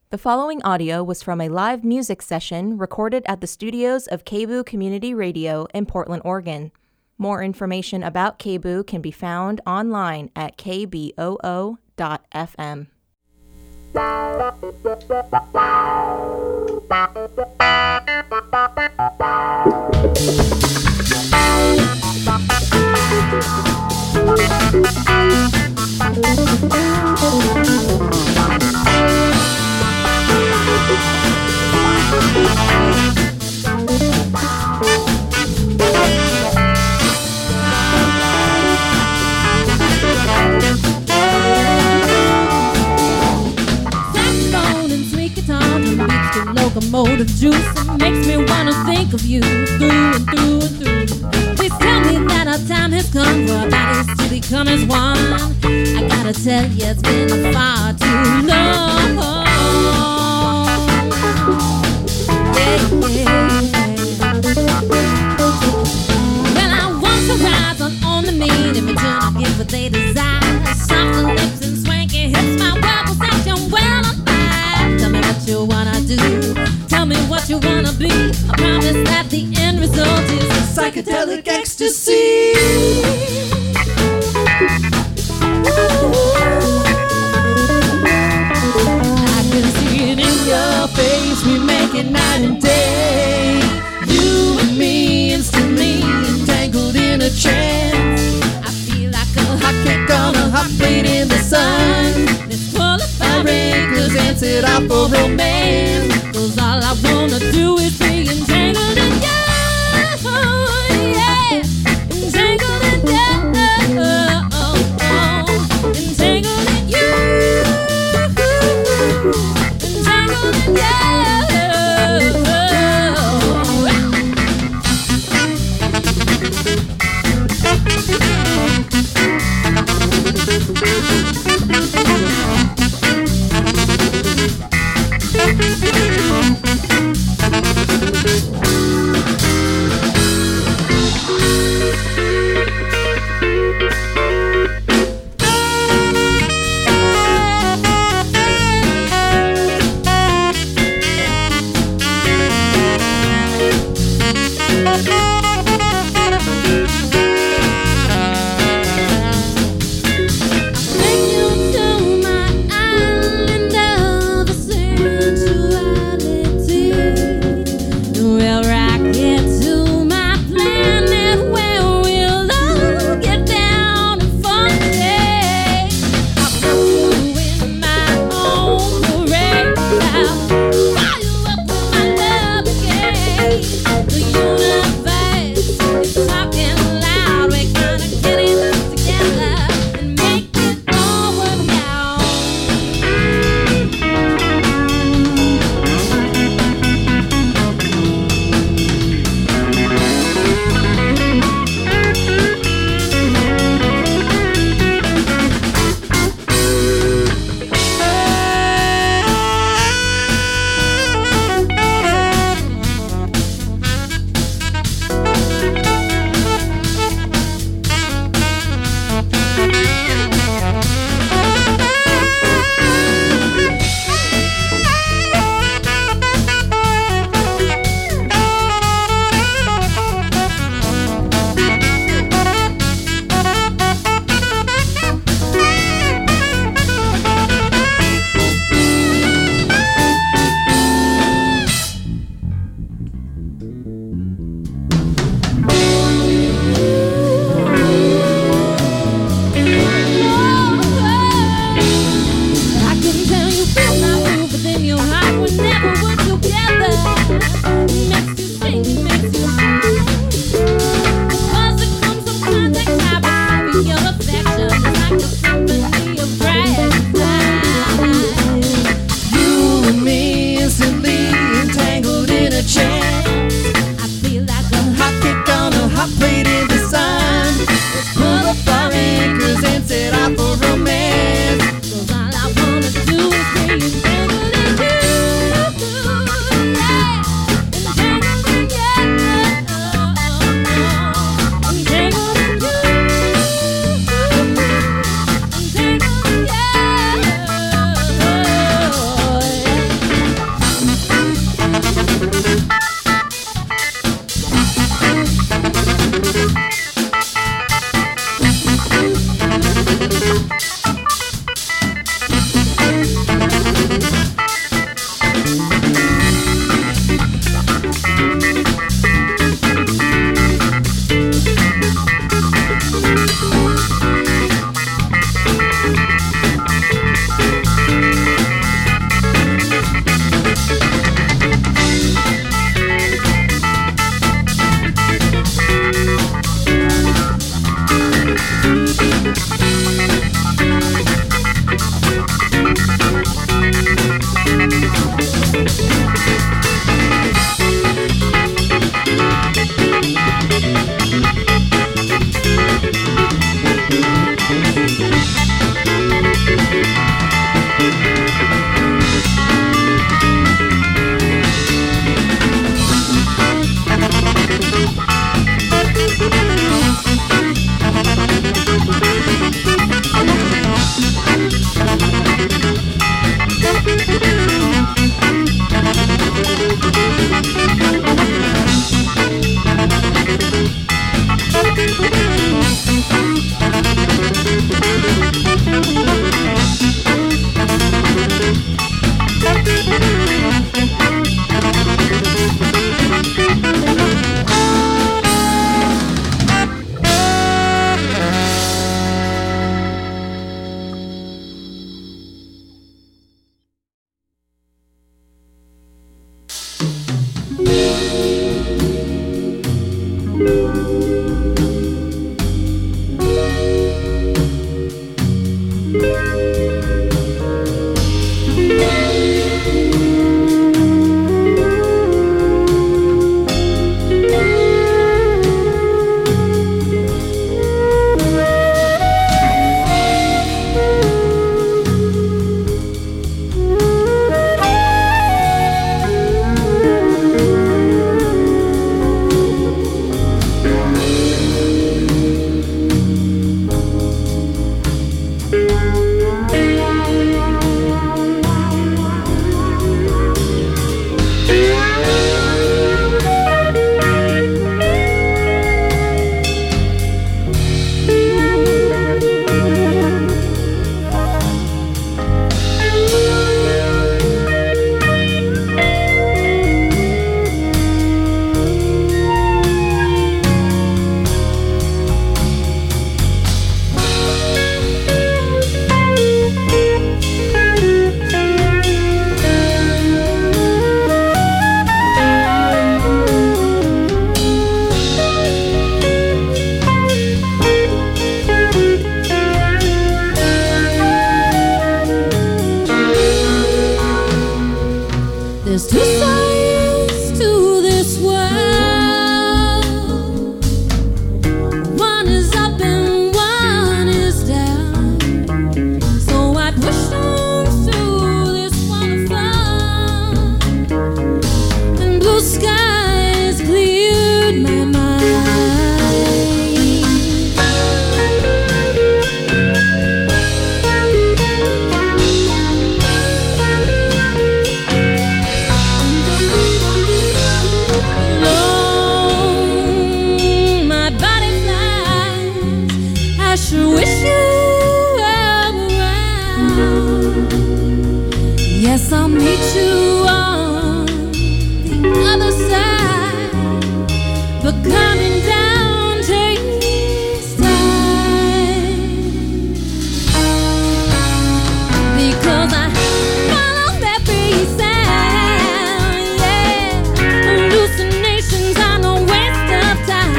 The following audio was from a live music session recorded at the studios of KBOO Community Radio in Portland, Oregon. More information about KBOO can be found online at kboo.fm. Saxophone and sweet guitar beats the locomotive juice. It makes me wanna think of you through and through and through. Please tell me that our time has come for our bodies to become as one. I gotta tell you, it's been far too long. Well, I want to rise on the mean. In return, I give what they desire. Soft lips and swanky hips, my world will set you well on fire. Tell me what you wanna do. Tell me what you wanna be. I promise that the end result is psychedelic ecstasy. I can see it in your face. We make it night and day. You and me instantly entangled in a trance. I feel like a hot cake on a hot plate in the sun. Let's pull up our ring, 'cause dance it out for romance. 'Cause all I wanna do is be entangled in you. Yeah, entangled in you. Entangled in you. Entangled in you. There's two sides to this world. One is up and one is down. So I pushed on through this waterfall, and blue skies cleared my mind. I sure wish you were around. Yes, I'll meet you on the other side, but coming down takes time, because I follow every sound. Yeah, hallucinations are no waste of time.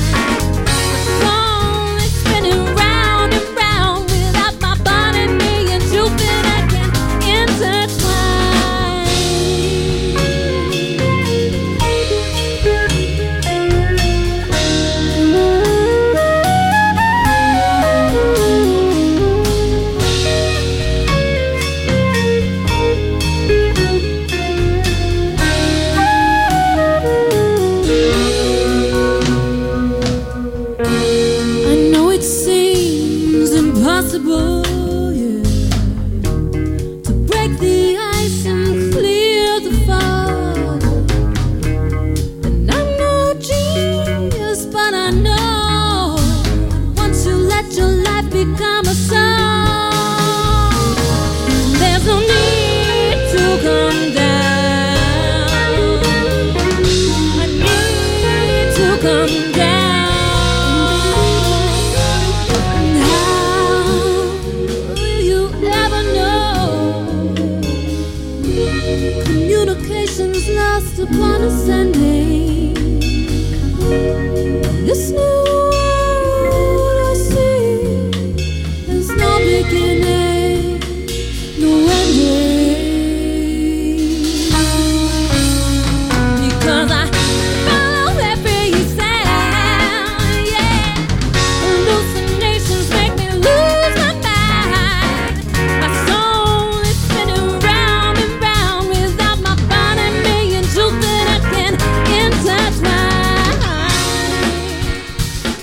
Impossible, yeah, to break the ice and clear the fog. And I'm no genius, but I know once you let your life become a song, there's no need to come down. I need to come down. Communications lost upon a Sunday. This new world I see, there's no beginning, no ending, because I follow every sound. Yeah, hallucinations make me lose my mind. My soul is spinning round and round without my body being truth that I can intertwine.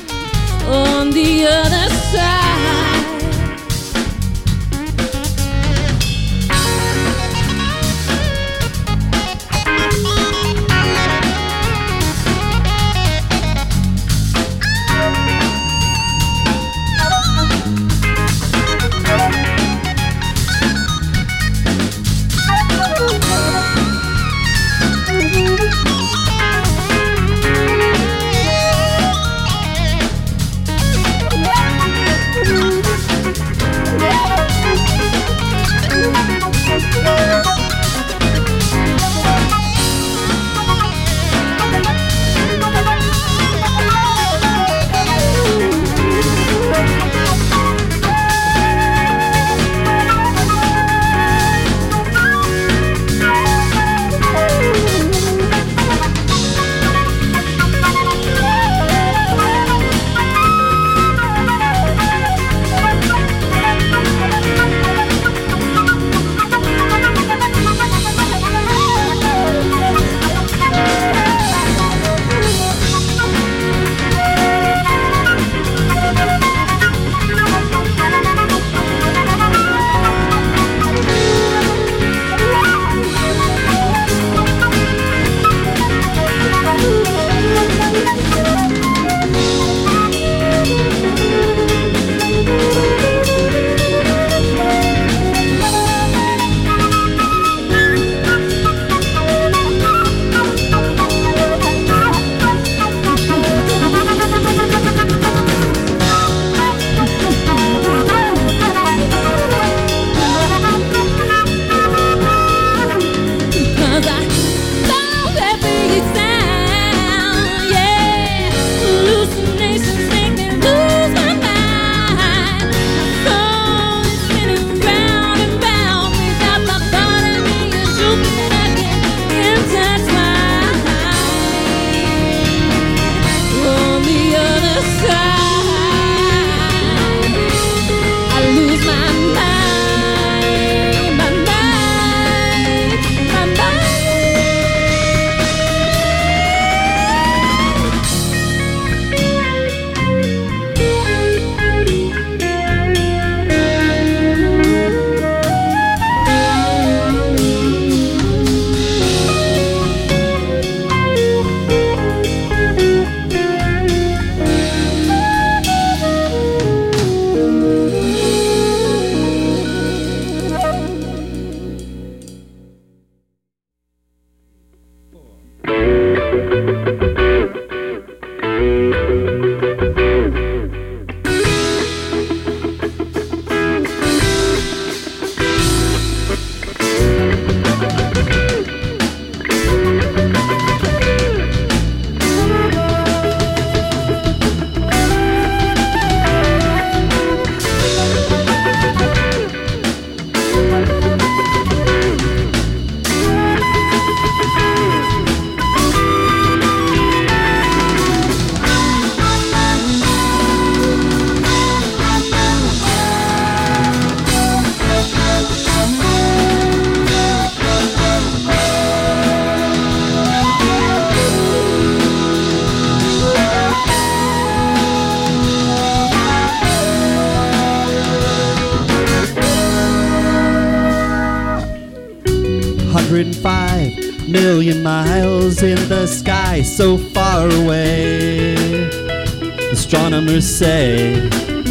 105 million miles in the sky, so far away, astronomers say,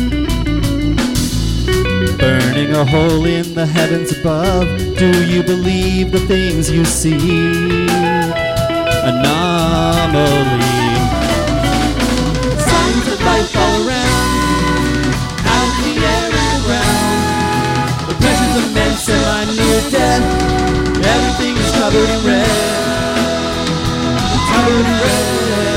burning a hole in the heavens above. Do you believe the things you see? Anomaly. Signs of life all around, out in the air and the ground. The pressure's immense and I'm near death. Everything is covered in red, covered in red.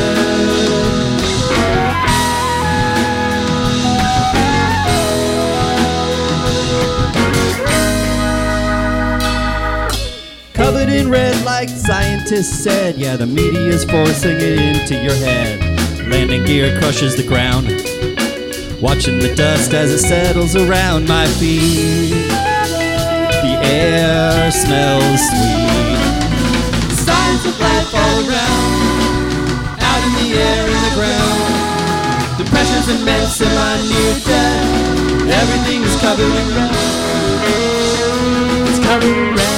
Covered in red like scientists said. Yeah, the media's forcing it into your head. Landing gear crushes the ground, watching the dust as it settles around my feet. The air smells sweet. Signs of life all around, out in the air and the ground. The pressure's immense and I'm near death. Everything is covered in red. It's covered in red.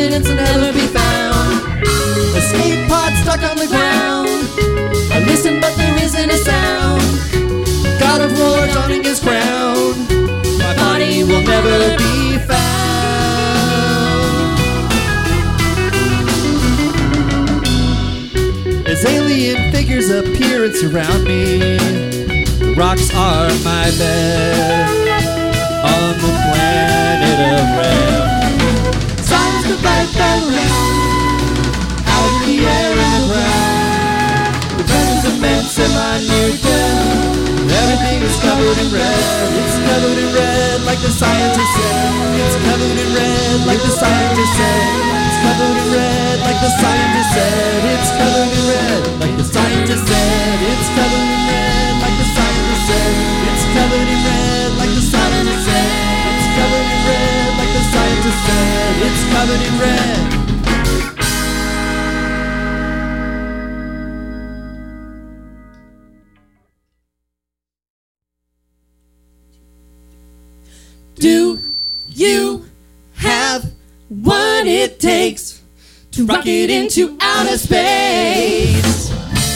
evidence will never be found. Escape pod stuck on the ground. I listen, but there isn't a sound. God of War donning his crown. My body will never be found. As alien figures appear and surround me, the rocks are my bed on the planet of red. Songs that light that round, Out in the air and the ground, the presence of men semi-near death. Everything is covered in red. It's covered in red like the scientist said. It's covered in red like the scientist said. It's covered in red like the scientist said. It's covered in red like the scientist said. It's covered in red like the scientist said. It's covered in red like the scientist said. It's covered in red like the scientist said. It's covered in red. do you have what it takes to rocket into outer space?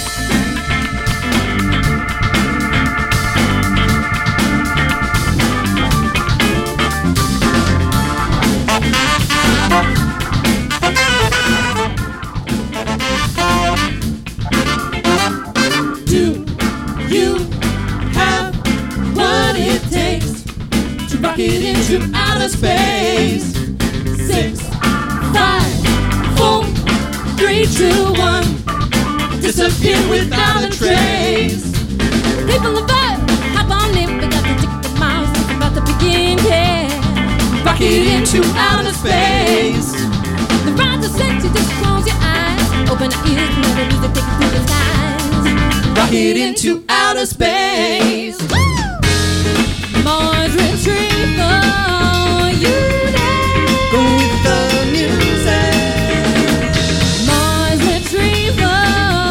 Do you have what it takes to rocket into outer space? 6, 5, 4, 3, 2, 1. Disappear without a trace. People of Earth, hop on in. We got the ticket miles. It's about to begin, yeah. Rocket into outer space. The rides are sexy, just close your eyes. Open your ears, and the music take you through the skies. Rocket into outer space. Woo! Mars retriever, you Go with the music. Mars retriever,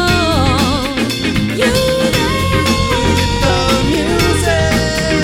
you The music.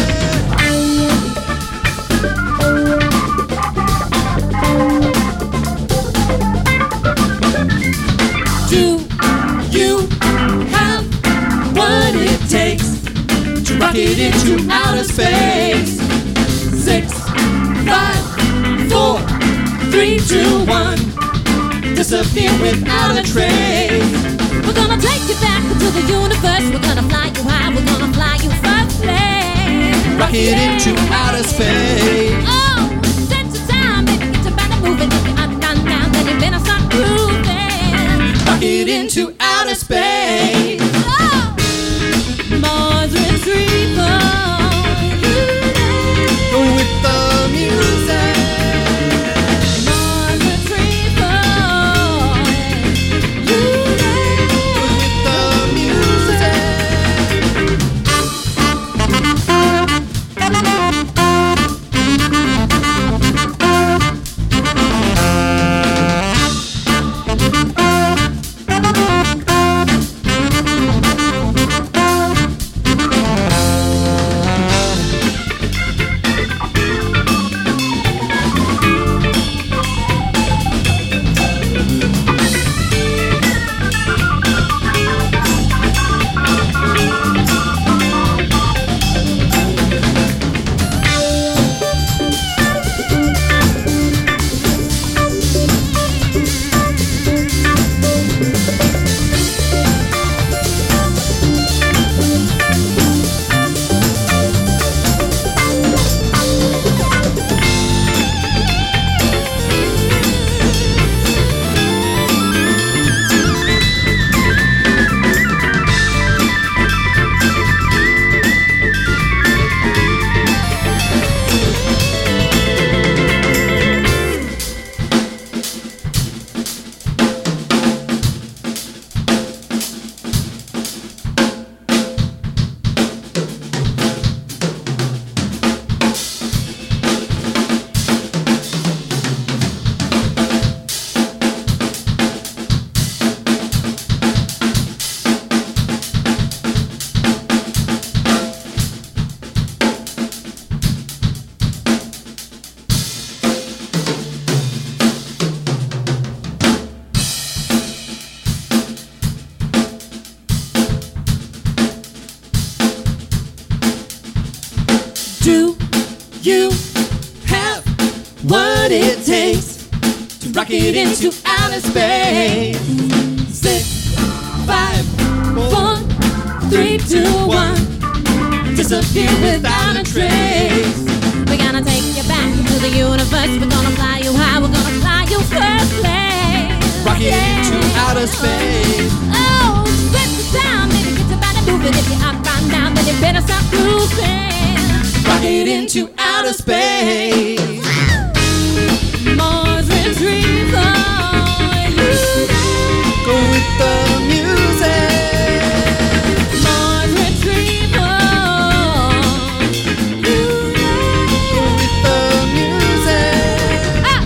Do you have what it takes to rocket into outer space? 6, 5, 4, 3, 2, 1. Disappear without a trace. We're gonna take you back into the universe. We're gonna fly you high. We're gonna fly you first place. Rocket into outer space. Oh, set your time, baby. Get your body moving. If you're up, down, down, then you better start grooving. Rocket into outer space. Oh, Mars retriever, you Go with the music. Mars retriever, you The music. what it takes to rocket into outer space. 6, 5, 4, 3, 2, 1. Disappear without a trace. We're gonna take you back to the universe. We're gonna fly you high. We're gonna fly you first place. Rocket into outer space. Oh, split the sound. Maybe get about to move it. If you're up right now, then you better stop cruising. Rocket into outer space. Mars retrieves all you. Go with the music. Mars retrieves all you. Go with the music.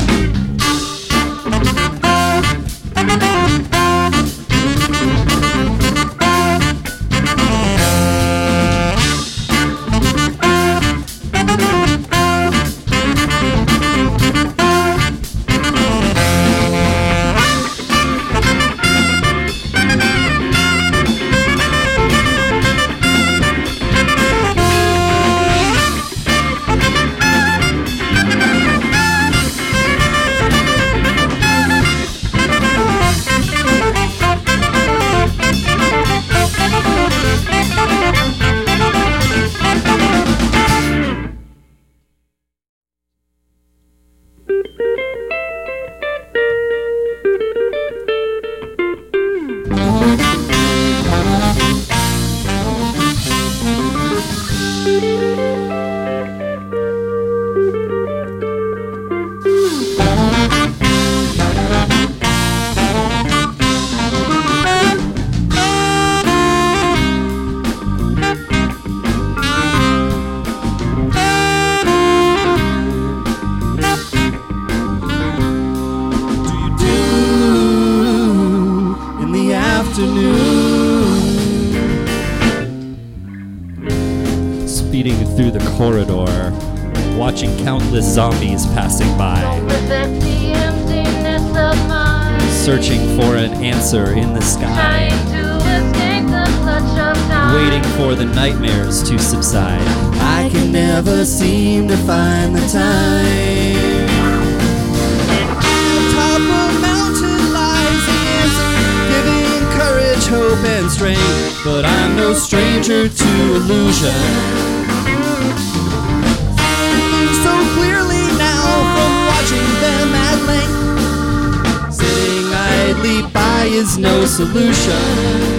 Speeding through the corridor, watching countless zombies passing by, searching for an answer in the sky, waiting for the nightmares to subside. I can never seem to find the time. Atop a mountain lies the answer, giving courage, hope, and strength. But I'm no stranger to illusion. So clearly now from watching them at length, sitting idly by is no solution.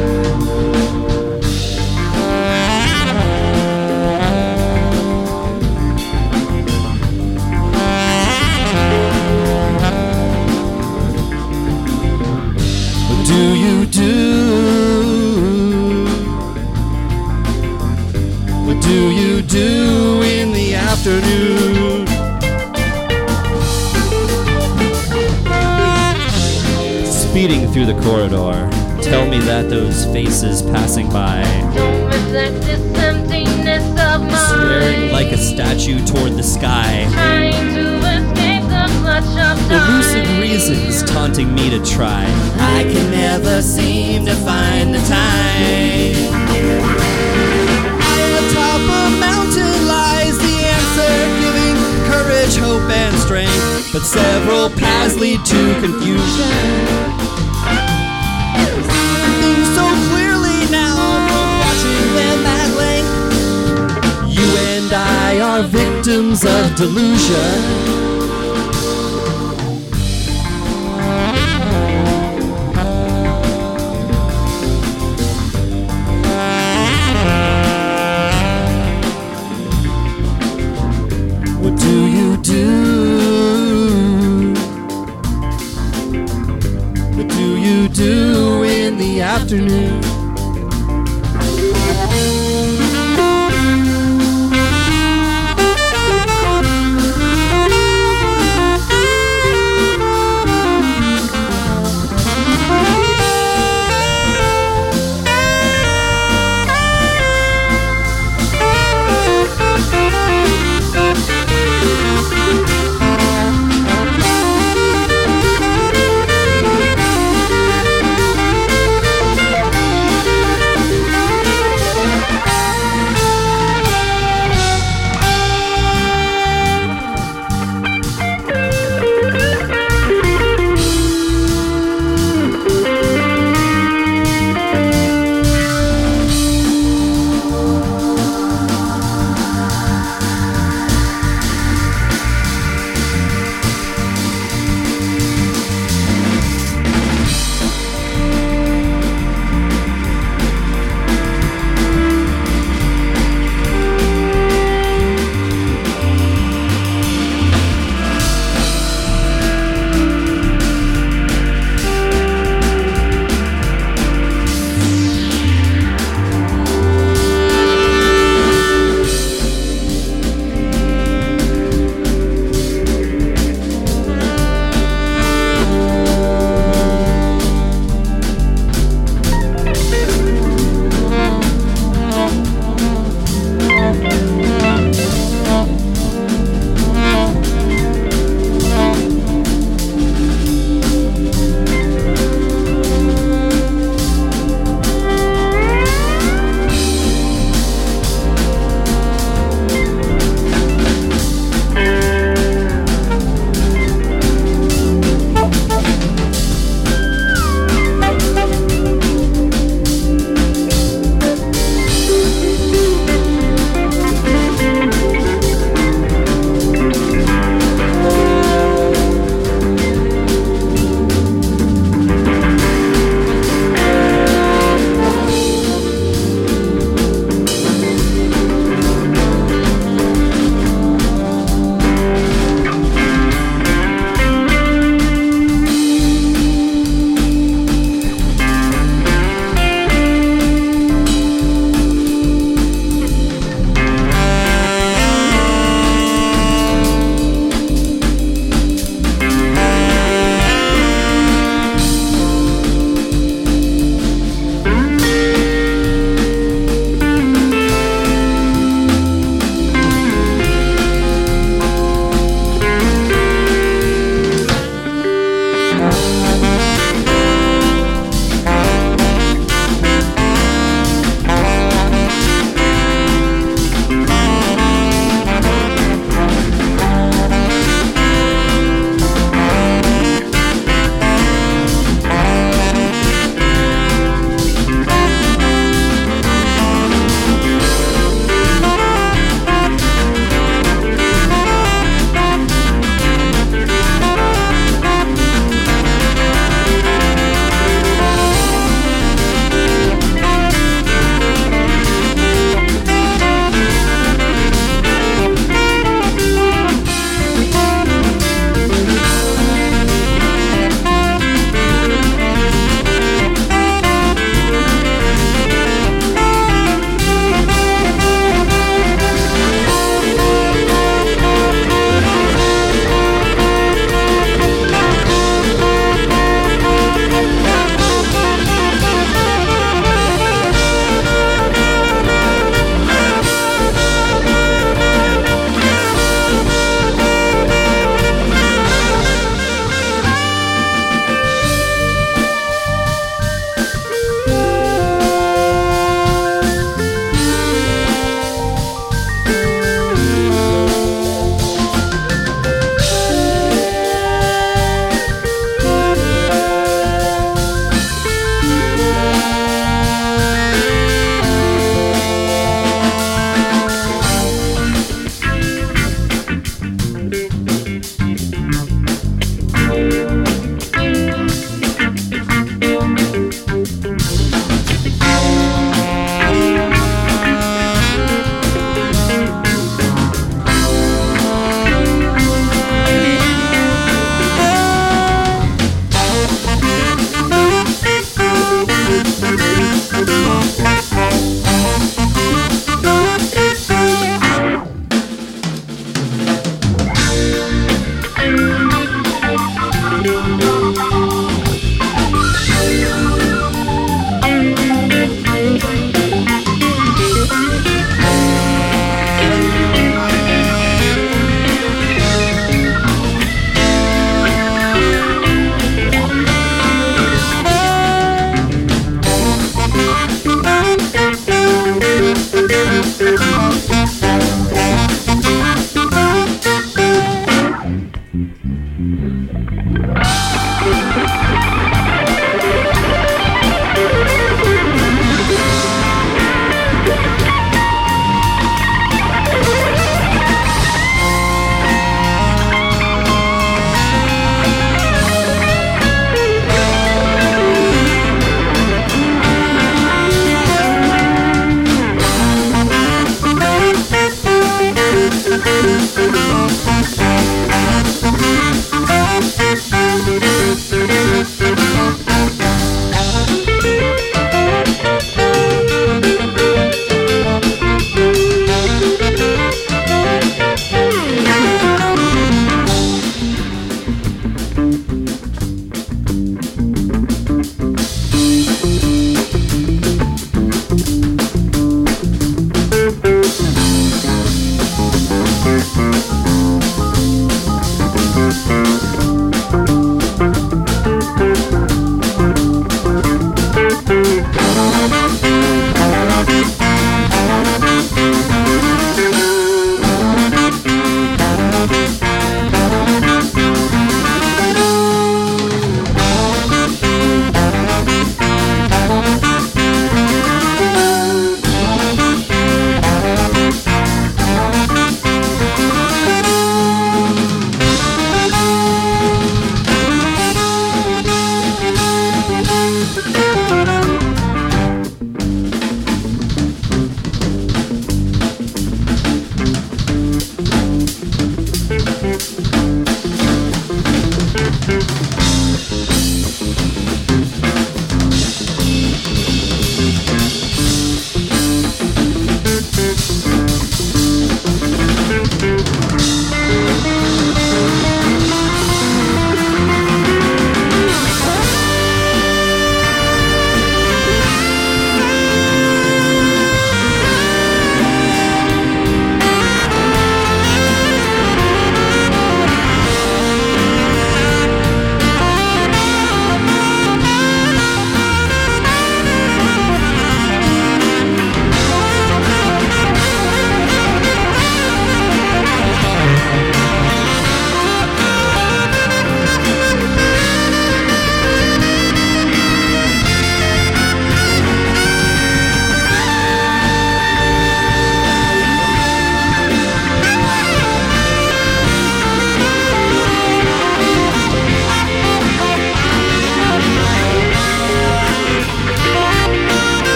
What do you do? What do you do in the afternoon? Speeding through the corridor, tell me that those faces passing by Don't reflect this emptiness of mind. staring like a statue toward the sky, Trying to escape the clutch of time. elusive reasons taunting me to try. I can never seem to find the time. Atop a mountain lies the answer, giving courage, hope, and strength. But several paths lead to confusion. Things so clearly now from watching them at length. You and I are victims of delusion. What do you do? What do you do in the afternoon?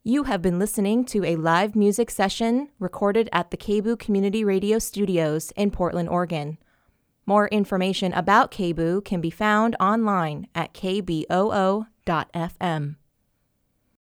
You have been listening to a live music session recorded at the KBOO Community Radio Studios in Portland, Oregon. More information about KBOO can be found online at kboo.fm.